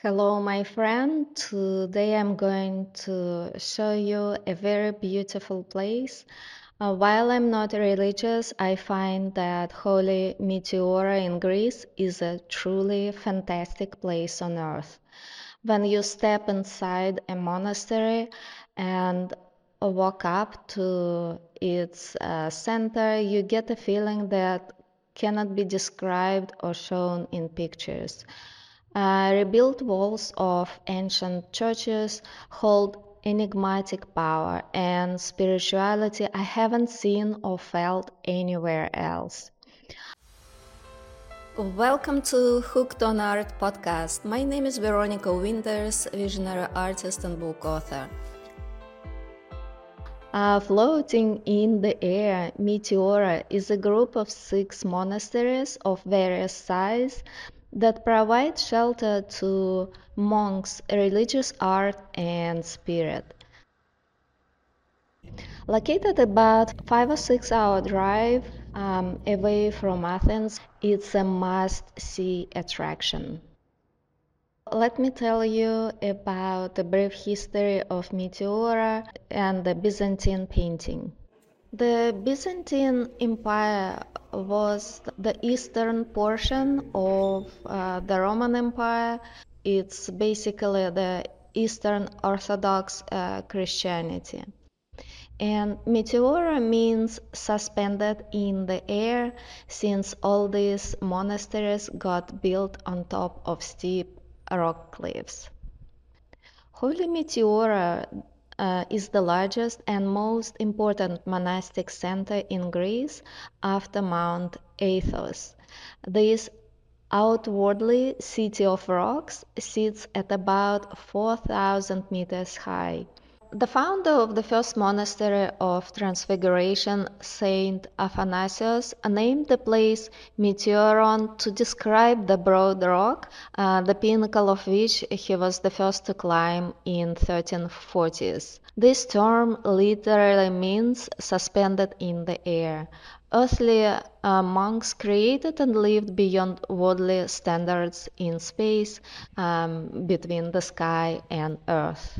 Hello, my friend. Today I'm going to show you a very beautiful place. While I'm not religious, I find that Holy Meteora in Greece is a truly fantastic place on earth. When you step inside a monastery and walk up to its center, you get a feeling that cannot be described or shown in pictures. Rebuilt walls of ancient churches hold enigmatic power and spirituality I haven't seen or felt anywhere else. Welcome to Hooked on Art podcast. My name is Veronica Winters, visionary artist and book author. Floating in the air, Meteora is a group of 6 monasteries of various size that provide shelter to monks, religious art, and spirit. Located about 5 or 6 hour drive away from Athens, it's a must-see attraction. Let me tell you about the brief history of Meteora and the Byzantine painting. The Byzantine Empire was the eastern portion of the Roman Empire. It's basically the Eastern Orthodox Christianity. And meteora means suspended in the air, since all these monasteries got built on top of steep rock cliffs. Holy Meteora is the largest and most important monastic center in Greece after Mount Athos. This outwardly city of rocks sits at about 4,000 meters high. The founder of the first monastery of Transfiguration, Saint Athanasius, named the place Meteoron to describe the broad rock, the pinnacle of which he was the first to climb in 1340s. This term literally means suspended in the air. Earthly monks created and lived beyond worldly standards in space between the sky and earth.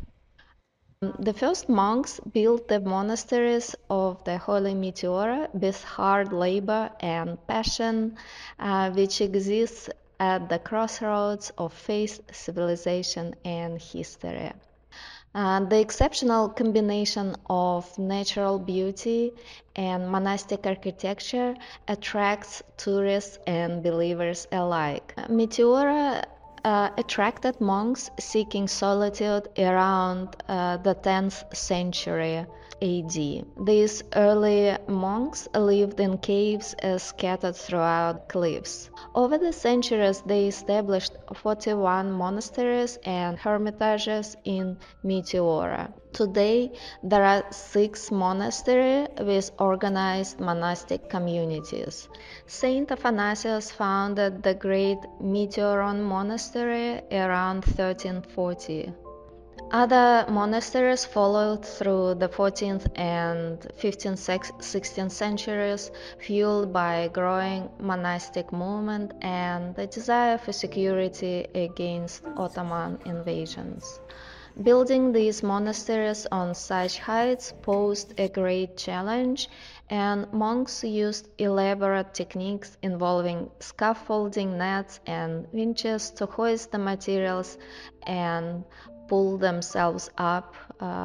The first monks built the monasteries of the Holy Meteora with hard labor and passion, which exists at the crossroads of faith, civilization, and history. The exceptional combination of natural beauty and monastic architecture attracts tourists and believers alike. Meteora attracted monks seeking solitude around the 10th century AD. These early monks lived in caves scattered throughout cliffs. Over the centuries, they established 41 monasteries and hermitages in Meteora. Today, there are 6 monasteries with organized monastic communities. Saint Athanasius founded the great Meteoron monastery around 1340. Other monasteries followed through the 14th and 15th, 16th centuries, fueled by growing monastic movement and the desire for security against Ottoman invasions. Building these monasteries on such heights posed a great challenge, and monks used elaborate techniques involving scaffolding, nets, and winches to hoist the materials and pull themselves up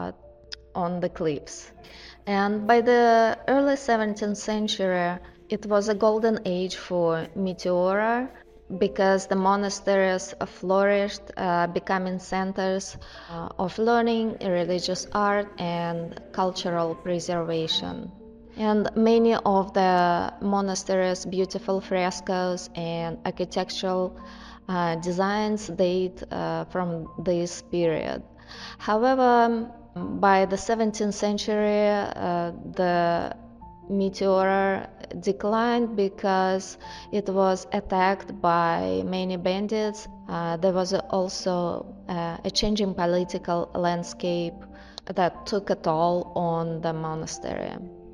on the cliffs. And by the early 17th century, it was a golden age for Meteora because the monasteries flourished, becoming centers of learning, religious art, and cultural preservation. And many of the monasteries' beautiful frescoes and architectural designs date from this period. However, by the 17th century, the meteor declined because it was attacked by many bandits. There was also a changing political landscape that took a toll on the monastery.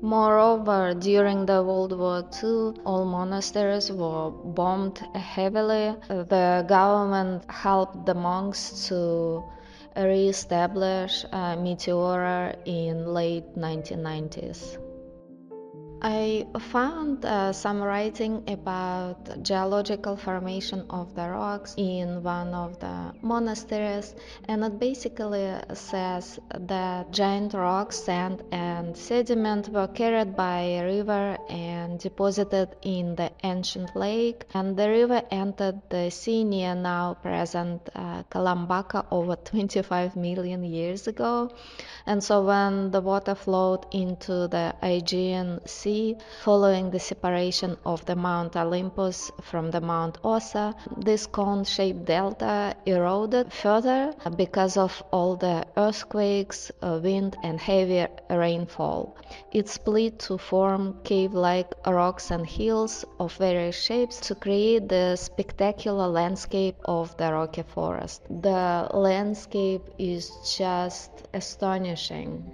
Moreover, during the World War II, all monasteries were bombed heavily. The government helped the monks to re-establish Meteora in late 1990s. I found some writing about geological formation of the rocks in one of the monasteries, and it basically says that giant rocks, sand, and sediment were carried by a river and deposited in the ancient lake, and the river entered the sea near now present Kalambaka over 25 million years ago. And so when the water flowed into the Aegean Sea, following the separation of the Mount Olympus from the Mount Ossa, this cone-shaped delta eroded further because of all the earthquakes, wind, and heavy rainfall. It split to form cave-like rocks and hills of various shapes to create the spectacular landscape of the rocky forest. The landscape is just astonishing.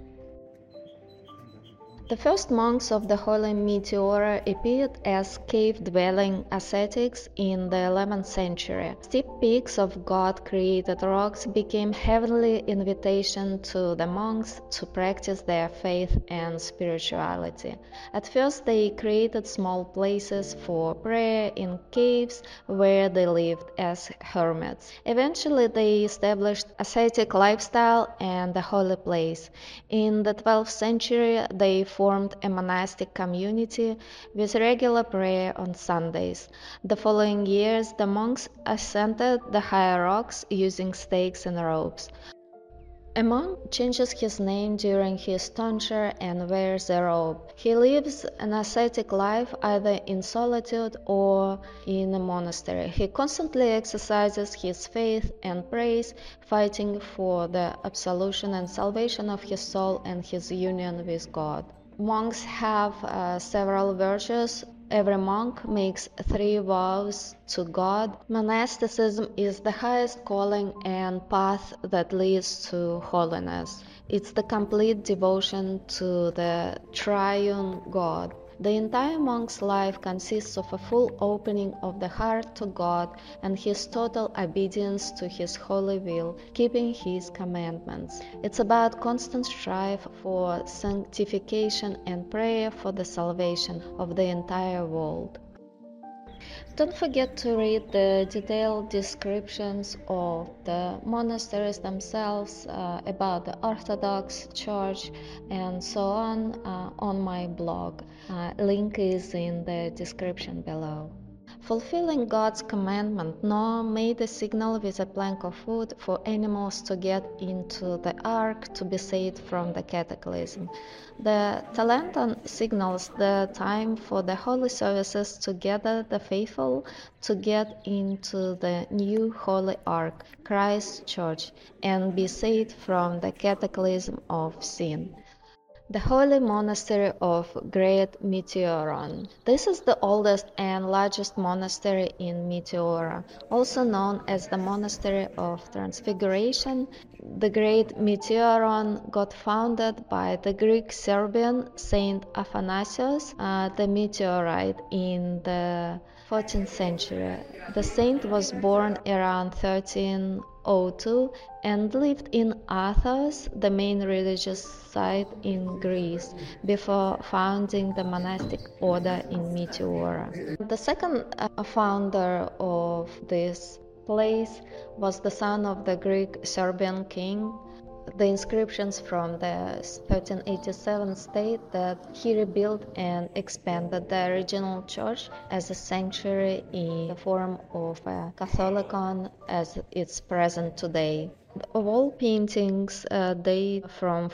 The first monks of the Holy Meteora appeared as cave-dwelling ascetics in the 11th century. Steep peaks of God-created rocks became heavenly invitation to the monks to practice their faith and spirituality. At first they created small places for prayer in caves where they lived as hermits. Eventually they established ascetic lifestyle and a holy place. In the 12th century they formed a monastic community with regular prayer on Sundays. The following years, the monks ascended the higher rocks using stakes and ropes. A monk changes his name during his tonsure and wears a robe. He lives an ascetic life either in solitude or in a monastery. He constantly exercises his faith and prays, fighting for the absolution and salvation of his soul and his union with God. Monks have several virtues. Every monk makes 3 vows to God. Monasticism is the highest calling and path that leads to holiness. It's the complete devotion to the triune God. The entire monk's life consists of a full opening of the heart to God and his total obedience to his holy will, keeping his commandments. It's about constant strive for sanctification and prayer for the salvation of the entire world. Don't forget to read the detailed descriptions of the monasteries themselves, about the Orthodox Church, and so on my blog. Link is in the description below. Fulfilling God's commandment, Noah made a signal with a plank of wood for animals to get into the ark to be saved from the cataclysm. The Talenton signals the time for the holy services to gather the faithful to get into the new holy ark, Christ's church, and be saved from the cataclysm of sin. The holy monastery of Great Meteoron. This is the oldest and largest monastery in Meteora, also known as the Monastery of Transfiguration. The Great Meteoron got founded by the Greek Serbian Saint Athanasius the Meteorite in the 14th century. The saint was born around 1302 and lived in Athos, the main religious site in Greece, before founding the monastic order in Meteora. The second founder of this place was the son of the Greek Serbian king. The inscriptions from the 1387 state that he rebuilt and expanded the original church as a sanctuary in the form of a Catholicon as it's present today. The wall paintings date from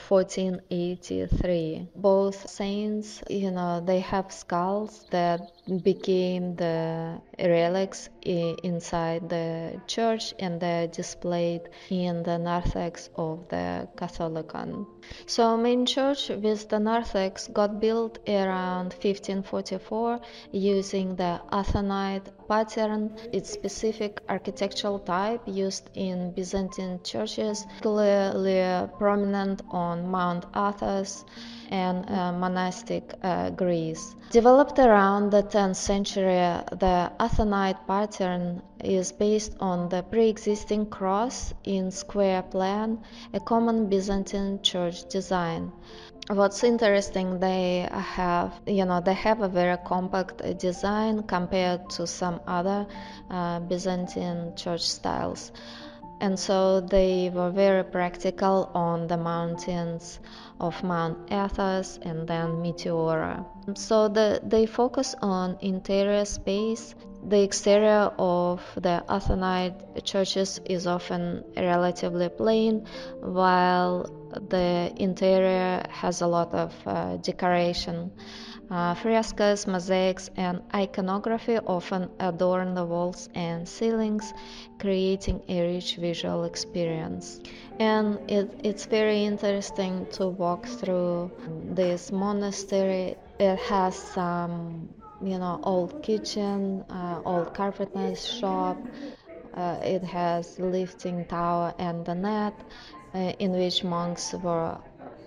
1483. Both saints, they have skulls that became the relics inside the church, and they're displayed in the narthex of the Catholicon. So main church with the narthex got built around 1544 using the Athonite pattern. Its specific architectural type used in Byzantine churches, particularly prominent on Mount Athos and monastic Greece. Developed around the 10th century, the Athonite pattern is based on the pre-existing cross in square plan, a common Byzantine church design. What's interesting, they have a very compact design compared to some other Byzantine church styles. And so they were very practical on the mountains of Mount Athos and then Meteora. So they focus on interior space. The exterior of the Athonite churches is often relatively plain, while the interior has a lot of decoration. Frescoes, mosaics, and iconography often adorn the walls and ceilings, creating a rich visual experience. And it's very interesting to walk through this monastery. It has some, old kitchen, old carpenter's shop. It has lifting tower and the net in which monks were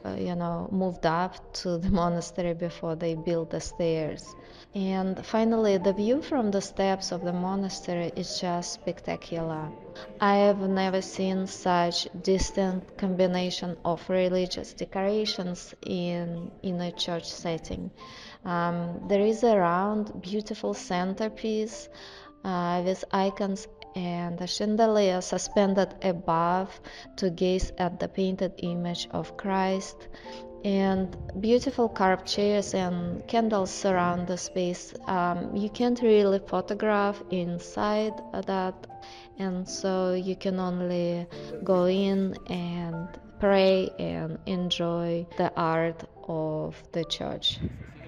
moved up to the monastery before they built the stairs. And finally, the view from the steps of the monastery is just spectacular. I have never seen such distinct combination of religious decorations in a church setting. There is a round, beautiful centerpiece with icons and a chandelier suspended above to gaze at the painted image of Christ, and beautiful carved chairs and candles surround the space. You can't really photograph inside that, and so you can only go in and pray and enjoy the art of the church.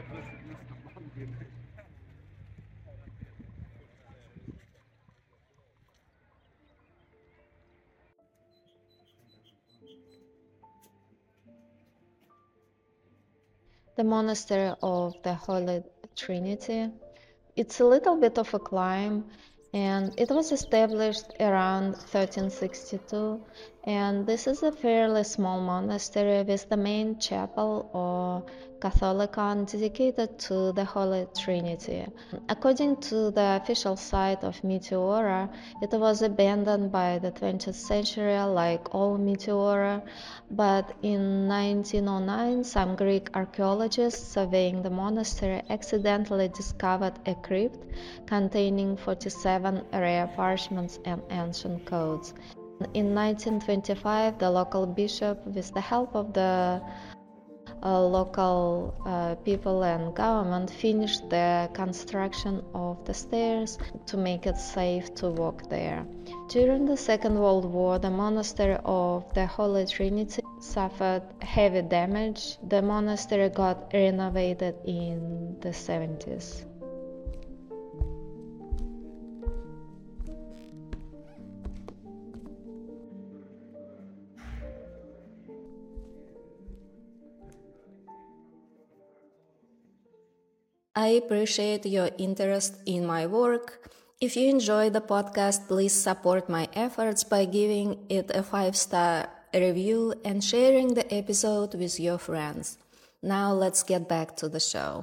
The Monastery of the Holy Trinity. It's a little bit of a climb, and it was established around 1362, and this is a fairly small monastery with the main chapel or Catholicon dedicated to the Holy Trinity. According to the official site of Meteora, it was abandoned by the 20th century like all Meteora, but in 1909 some Greek archaeologists surveying the monastery accidentally discovered a crypt containing 47 rare parchments and ancient codes. In 1925, the local bishop, with the help of the local people and government, finished the construction of the stairs to make it safe to walk there. During the Second World War, the monastery of the Holy Trinity suffered heavy damage. The monastery got renovated in the 70s. I appreciate your interest in my work. If you enjoy the podcast, please support my efforts by giving it a 5-star review and sharing the episode with your friends. Now let's get back to the show.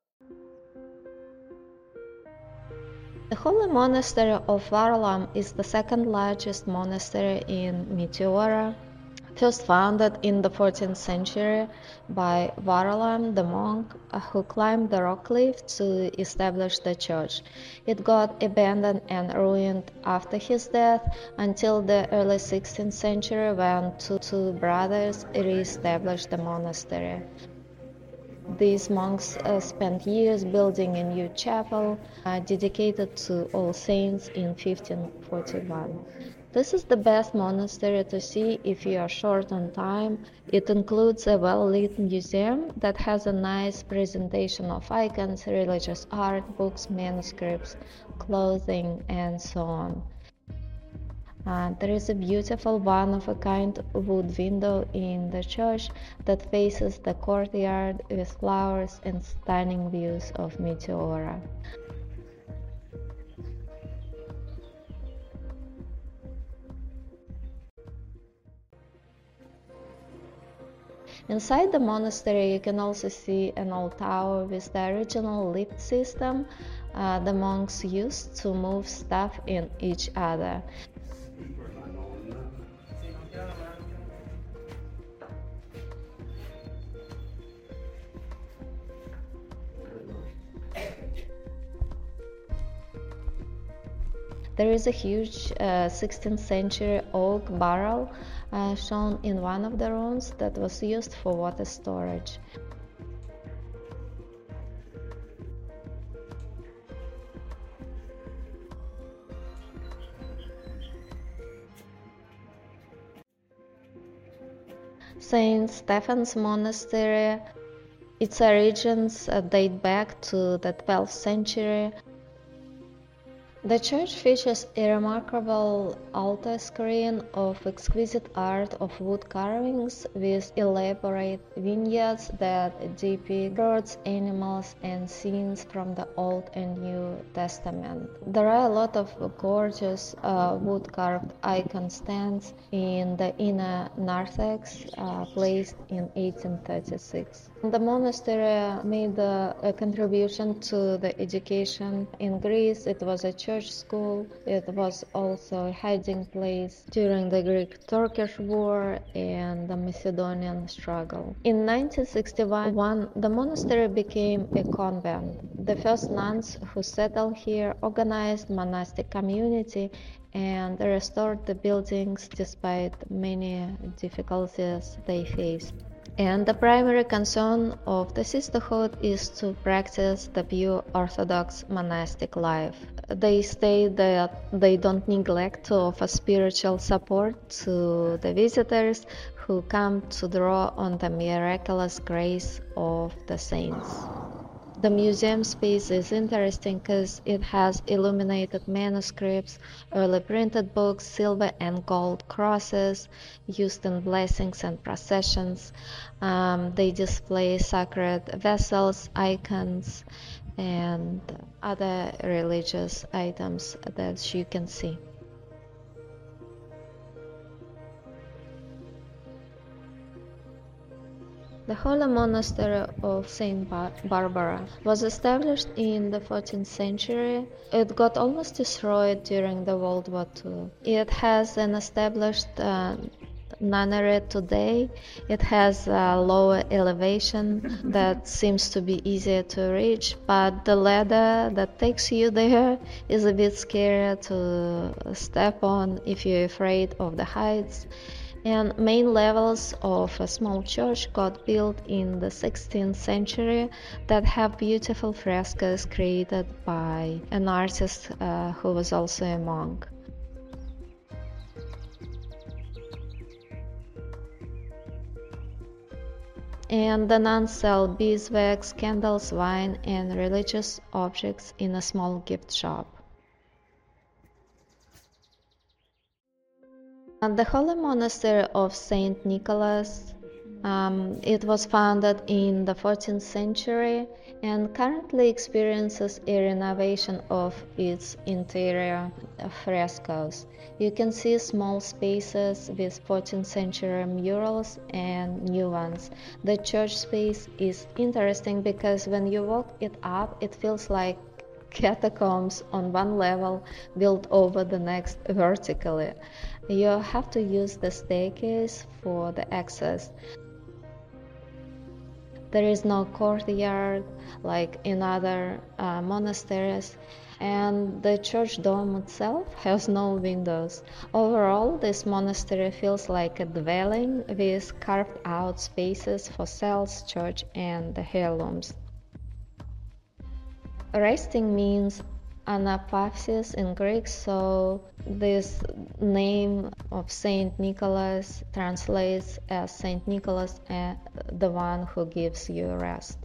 The Holy Monastery of Varlam is the second largest monastery in Meteora. First founded in the 14th century by Varlam the monk who climbed the rock cliff to establish the church. It got abandoned and ruined after his death until the early 16th century when two brothers re-established the monastery. These monks spent years building a new chapel dedicated to All Saints in 1541. This is the best monastery to see if you are short on time. It includes a well-lit museum that has a nice presentation of icons, religious art, books, manuscripts, clothing, and so on. There is a beautiful one-of-a-kind wood window in the church that faces the courtyard with flowers and stunning views of Meteora. Inside the monastery, you can also see an old tower with the original lift system the monks used to move stuff in each other. There is a huge 16th century oak barrel shown in one of the rooms that was used for water storage. St. Stephen's Monastery, its origins date back to the 12th century. The church features a remarkable altar screen of exquisite art of wood carvings with elaborate vignettes that depict birds, animals, and scenes from the Old and New Testament. There are a lot of gorgeous wood-carved icon stands in the inner narthex placed in 1836. The monastery made a contribution to the education in Greece. It was a church school. It was also a hiding place during the Greek-Turkish War and the Macedonian struggle. In 1961, the monastery became a convent. The first nuns who settled here organized monastic community and restored the buildings despite many difficulties they faced. And the primary concern of the sisterhood is to practice the pure Orthodox monastic life. They state that they don't neglect to offer spiritual support to the visitors who come to draw on the miraculous grace of the saints. The museum space is interesting because it has illuminated manuscripts, early printed books, silver and gold crosses used in blessings and processions. They display sacred vessels, icons, and other religious items that you can see. The Holy Monastery of St. Barbara was established in the 14th century. It got almost destroyed during the World War II. It has an established nunnery today. It has a lower elevation that seems to be easier to reach, but the ladder that takes you there is a bit scary to step on if you're afraid of the heights. And main levels of a small church got built in the 16th century that have beautiful frescoes created by an artist who was also a monk. And the nuns sell beeswax, candles, wine, and religious objects in a small gift shop. The Holy Monastery of Saint Nicholas, it was founded in the 14th century and currently experiences a renovation of its interior frescoes. You can see small spaces with 14th century murals and new ones. The church space is interesting because when you walk it up, it feels like catacombs on one level built over the next vertically. You have to use the staircase for the access. There is no courtyard like in other monasteries, and the church dome itself has no windows. Overall, this monastery feels like a dwelling with carved out spaces for cells, church, and the heirlooms. Resting means Anaphysis in Greek, so this name of Saint Nicholas translates as Saint Nicholas, the one who gives you rest.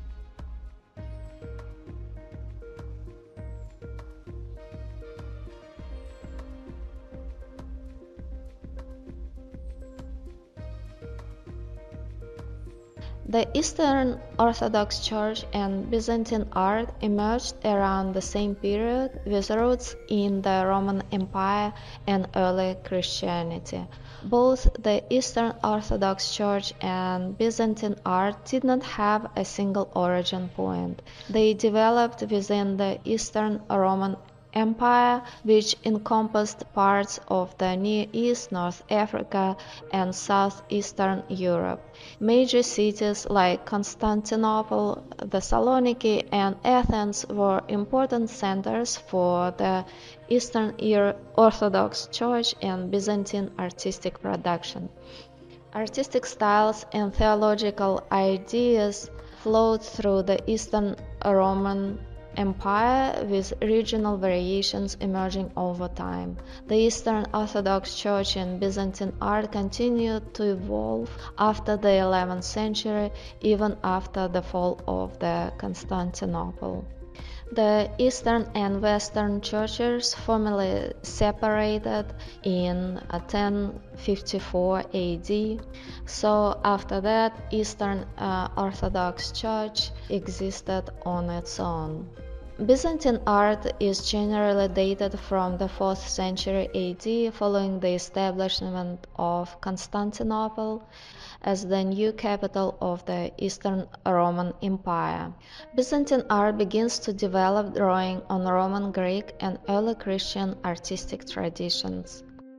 The Eastern Orthodox Church and Byzantine art emerged around the same period with roots in the Roman Empire and early Christianity. Both the Eastern Orthodox Church and Byzantine art did not have a single origin point. They developed within the Eastern Roman Empire, which encompassed parts of the Near East, North Africa, and southeastern Europe. Major cities like Constantinople, Thessaloniki, and Athens were important centers for the Eastern Orthodox Church and Byzantine artistic production. Artistic styles and theological ideas flowed through the Eastern Roman Empire, with regional variations emerging over time. The Eastern Orthodox Church and Byzantine art continued to evolve after the 11th century, even after the fall of the Constantinople. The Eastern and Western churches formally separated in 1054 AD. So after that, Eastern Orthodox Church existed on its own. Byzantine art is generally dated from the 4th century AD, following the establishment of Constantinople as the new capital of the Eastern Roman Empire. Byzantine art begins to develop drawing on Roman, Greek, and early Christian artistic traditions.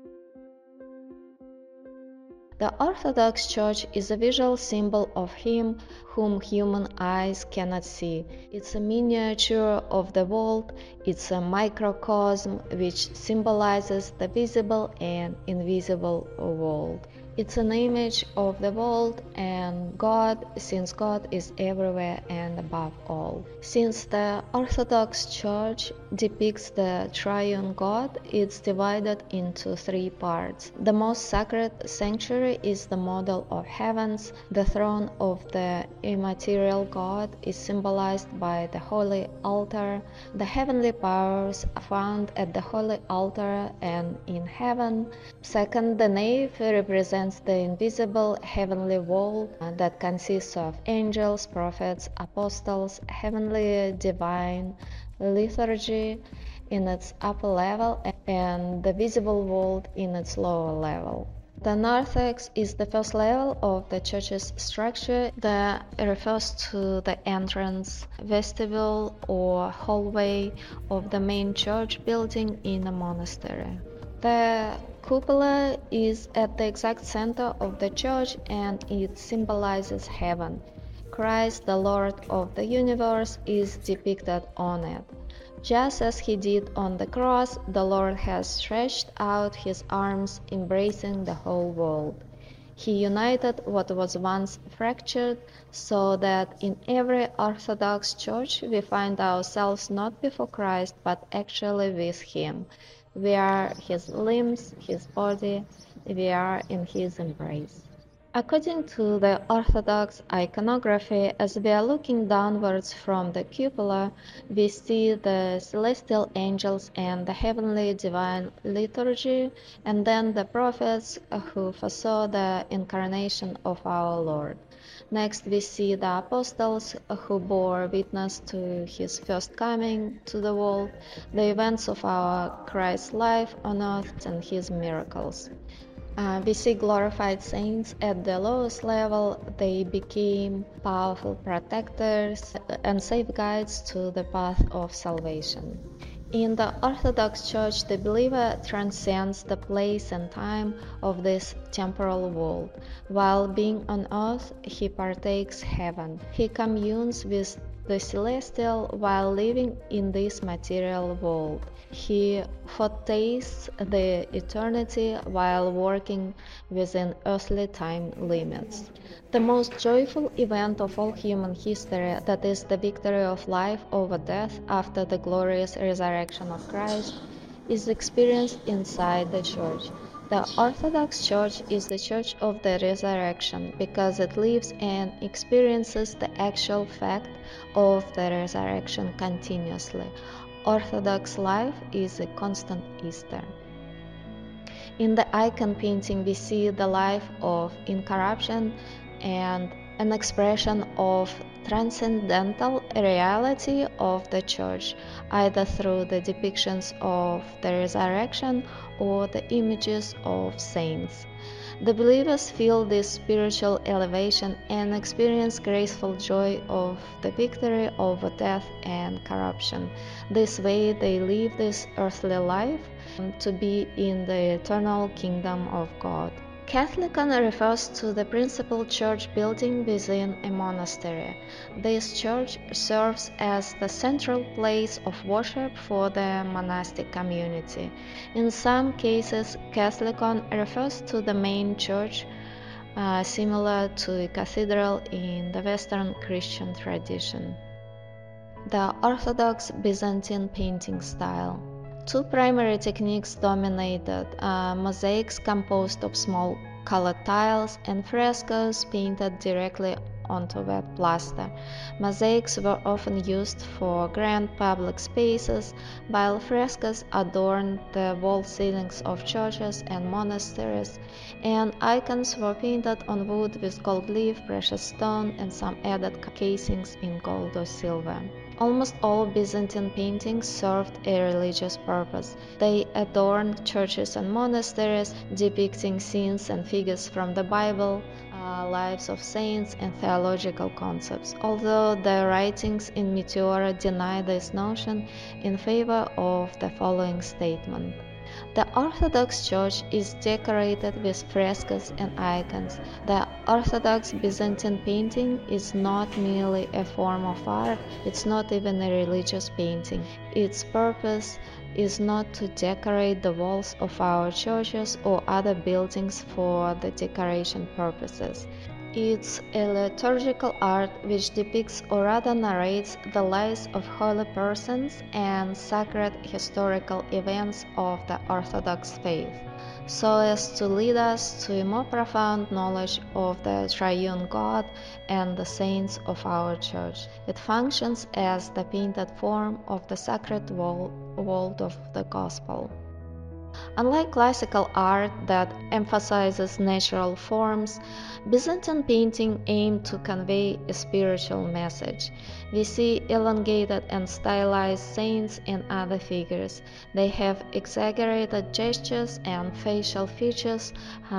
The Orthodox Church is a visual symbol of Him whom human eyes cannot see. It's a miniature of the world, it's a microcosm which symbolizes the visible and invisible world. It's an image of the world and God, since God is everywhere and above all. Since the Orthodox Church depicts the triune God, it's divided into three parts. The most sacred sanctuary is the model of heavens. The throne of the immaterial God is symbolized by the holy altar. The heavenly powers are found at the holy altar and in heaven. Second, the nave represents the invisible heavenly world that consists of angels, prophets, apostles, heavenly divine liturgy in its upper level, and the visible world in its lower level. The narthex is the first level of the church's structure that refers to the entrance, vestibule, or hallway of the main church building in a monastery. The cupola is at the exact center of the church and it symbolizes heaven. Christ, the Lord of the universe, is depicted on it. Just as he did on the cross, the Lord has stretched out his arms, embracing the whole world. He united what was once fractured, so that in every Orthodox church we find ourselves not before Christ, but actually with him. We are his limbs, his body, we are in his embrace. According to the Orthodox iconography, as we are looking downwards from the cupola, we see the celestial angels and the heavenly divine liturgy, and then the prophets who foresaw the incarnation of our Lord. Next, we see the apostles who bore witness to his first coming to the world, the events of our Christ's life on earth, and his miracles. We see glorified saints at the lowest level. They became powerful protectors and safe guides to the path of salvation. In the Orthodox Church, the believer transcends the place and time of this temporal world. While being on earth, he partakes heaven. He communes with the celestial while living in this material world. He foretastes the eternity while working within earthly time limits. The most joyful event of all human history, that is the victory of life over death after the glorious resurrection of Christ, is experienced inside the Church. The Orthodox Church is the Church of the Resurrection because it lives and experiences the actual fact of the resurrection continuously. Orthodox life is a constant Easter. In the icon painting, we see the life of incorruption and an expression of transcendental reality of the Church, either through the depictions of the resurrection or the images of saints. The believers feel this spiritual elevation and experience graceful joy of the victory over death and corruption. This way they live this earthly life to be in the eternal kingdom of God. Catholicon refers to the principal church building within a monastery. This church serves as the central place of worship for the monastic community. In some cases, Catholicon refers to the main church, similar to a cathedral in the Western Christian tradition. The Orthodox Byzantine painting style. Two primary techniques dominated: mosaics composed of small colored tiles and frescoes painted directly onto wet plaster. Mosaics were often used for grand public spaces, while frescoes adorned the wall ceilings of churches and monasteries, and icons were painted on wood with gold leaf, precious stone, and some added casings in gold or silver. Almost all Byzantine paintings served a religious purpose. They adorned churches and monasteries, depicting scenes and figures from the Bible, lives of saints, and theological concepts, although the writings in Meteora deny this notion in favor of the following statement. The Orthodox Church is decorated with frescoes and icons. The Orthodox Byzantine painting is not merely a form of art, it's not even a religious painting. Its purpose is not to decorate the walls of our churches or other buildings for the decoration purposes. It's a liturgical art which depicts or rather narrates the lives of holy persons and sacred historical events of the Orthodox faith, so as to lead us to a more profound knowledge of the triune God and the saints of our Church. It functions as the painted form of the sacred world of the Gospel. Unlike classical art that emphasizes natural forms, Byzantine painting aimed to convey a spiritual message. We see elongated and stylized saints and other figures. They have exaggerated gestures and facial features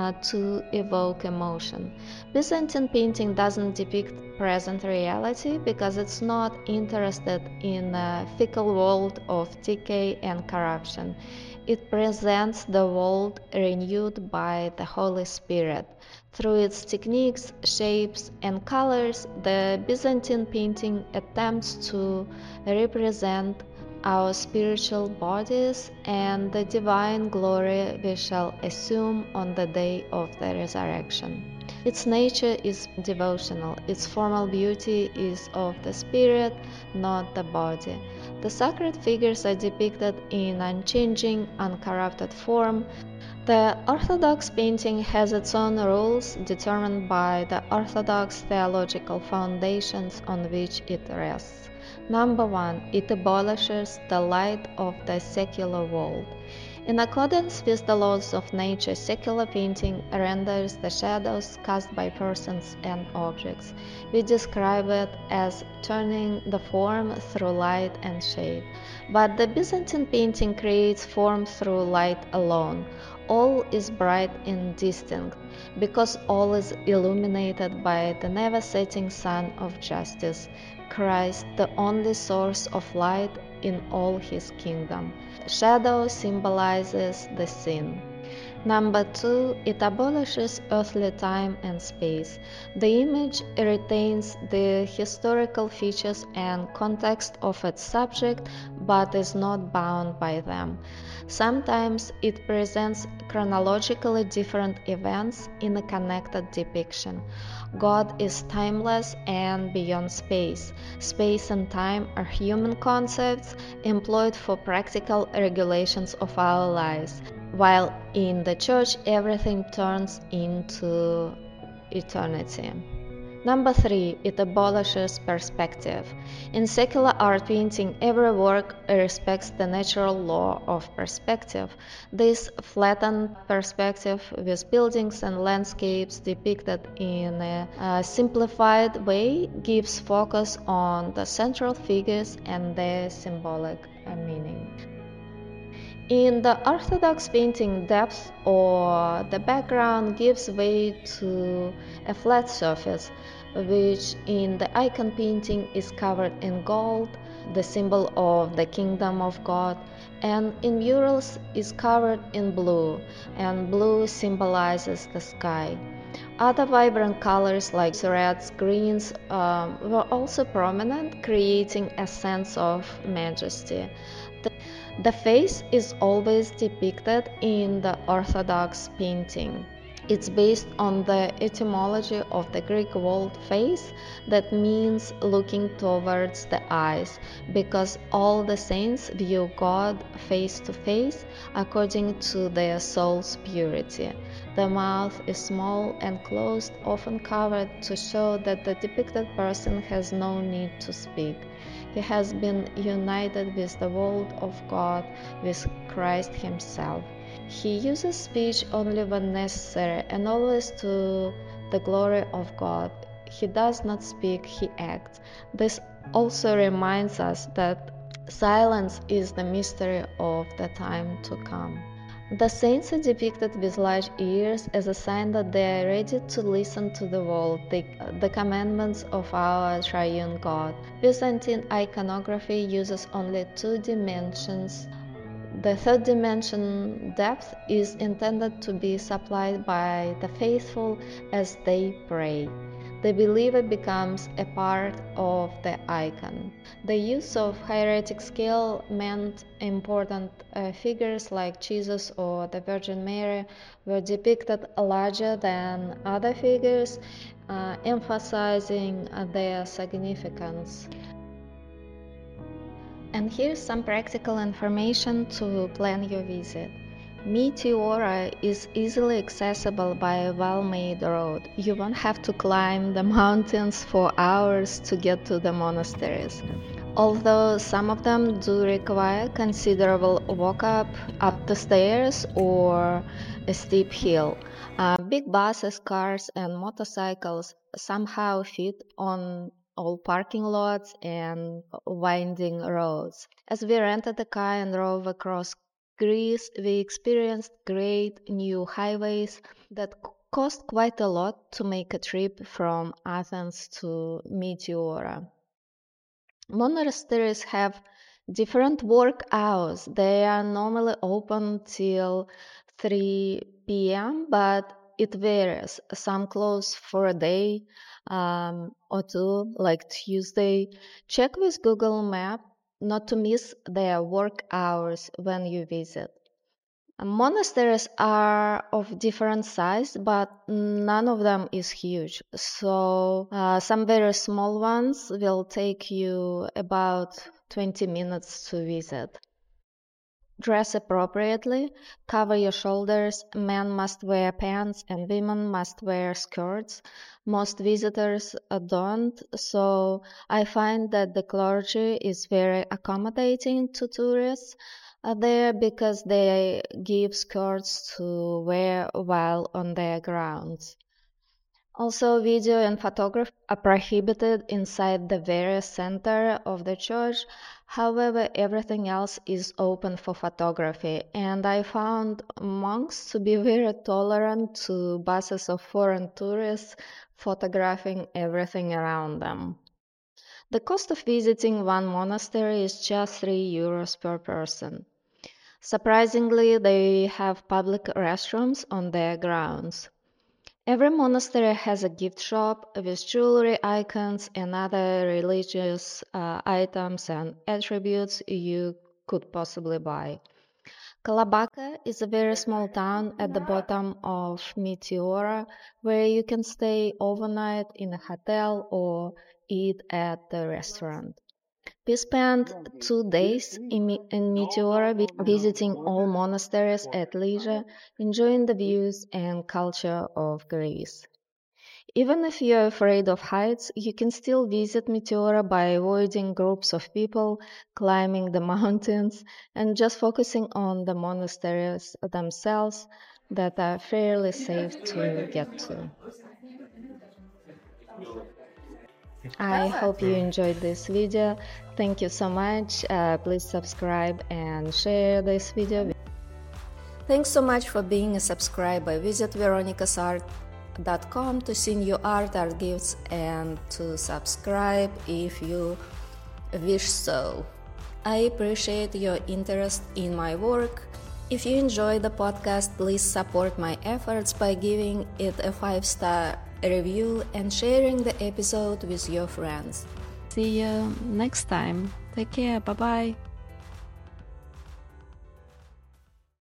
to evoke emotion. Byzantine painting doesn't depict present reality because it's not interested in a fickle world of decay and corruption. It presents the world renewed by the Holy Spirit. Through its techniques, shapes, and colors, the Byzantine painting attempts to represent our spiritual bodies and the divine glory we shall assume on the day of the resurrection. Its nature is devotional. Its formal beauty is of the spirit, not the body. The sacred figures are depicted in unchanging, uncorrupted form. The Orthodox painting has its own rules determined by the Orthodox theological foundations on which it rests. Number 1. It abolishes the light of the secular world. In accordance with the laws of nature, secular painting renders the shadows cast by persons and objects. We describe it as turning the form through light and shade. But the Byzantine painting creates form through light alone. All is bright and distinct, because all is illuminated by the never-setting sun of justice, Christ, the only source of light in all his kingdom. Shadow symbolizes the sin. Number two, it abolishes earthly time and space. The image retains the historical features and context of its subject but is not bound by them. Sometimes it presents chronologically different events in a connected depiction. God is timeless and beyond space. Space and time are human concepts employed for practical regulations of our lives, while in the church everything turns into eternity. Number three, it abolishes perspective. In secular art painting, every work respects the natural law of perspective. This flattened perspective with buildings and landscapes depicted in a simplified way gives focus on the central figures and their symbolic meaning. In the Orthodox painting, depth or the background gives way to a flat surface, which in the icon painting is covered in gold, the symbol of the kingdom of God, and in murals is covered in blue, and blue symbolizes the sky. Other vibrant colors like reds, greens were also prominent, creating a sense of majesty. The face is always depicted in the Orthodox painting. It's based on the etymology of the Greek word face, that means looking towards the eyes, because all the saints view God face to face according to their soul's purity. The mouth is small and closed, often covered to show that the depicted person has no need to speak. He has been united with the Word of God, with Christ Himself. He uses speech only when necessary and always to the glory of God. He does not speak, he acts. This also reminds us that silence is the mystery of the time to come. The saints are depicted with large ears as a sign that they are ready to listen to the word, the commandments of our triune God. Byzantine iconography uses only two dimensions. The third dimension, depth, is intended to be supplied by the faithful as they pray. The believer becomes a part of the icon. The use of hieratic scale meant important figures like Jesus or the Virgin Mary were depicted larger than other figures, emphasizing their significance. And here's some practical information to plan your visit. Meteora is easily accessible by a well-made road. You won't have to climb the mountains for hours to get to the monasteries, although some of them do require considerable walk up the stairs or a steep hill. Big buses, cars, and motorcycles somehow fit on all parking lots and winding roads. As we rented a car and drove across Greece, we experienced great new highways that cost quite a lot to make a trip from Athens to Meteora. Monasteries have different work hours. They are normally open till 3 p.m., but it varies. Some close for a day or two, like Tuesday. Check with Google Map not to miss their work hours when you visit. Monasteries are of different size, but none of them is huge. So some very small ones will take you about 20 minutes to visit. Dress appropriately, cover your shoulders. Men must wear pants and women must wear skirts. Most visitors don't, so I find that the clergy is very accommodating to tourists there because they give skirts to wear while on their grounds. Also, video and photography are prohibited inside the very center of the church. However, everything else is open for photography, and I found monks to be very tolerant to buses of foreign tourists photographing everything around them. The cost of visiting one monastery is just €3 per person. Surprisingly, they have public restrooms on their grounds. Every monastery has a gift shop with jewelry icons and other religious items and attributes you could possibly buy. Kalabaka is a very small town at the bottom of Meteora where you can stay overnight in a hotel or eat at the restaurant. We spent 2 days in Meteora visiting all monasteries at leisure, enjoying the views and culture of Greece. Even if you're afraid of heights, you can still visit Meteora by avoiding groups of people, climbing the mountains, and just focusing on the monasteries themselves that are fairly safe to get to. I hope you enjoyed this video. Thank you so much. Please subscribe and share this video. Thanks so much for being a subscriber. Visit veronicasart.com to see new art gifts and to subscribe if you wish so. I appreciate your interest in my work. If you enjoy the podcast, please support my efforts by giving it a 5-star review and sharing the episode with your friends. See you next time. Take care. Bye bye.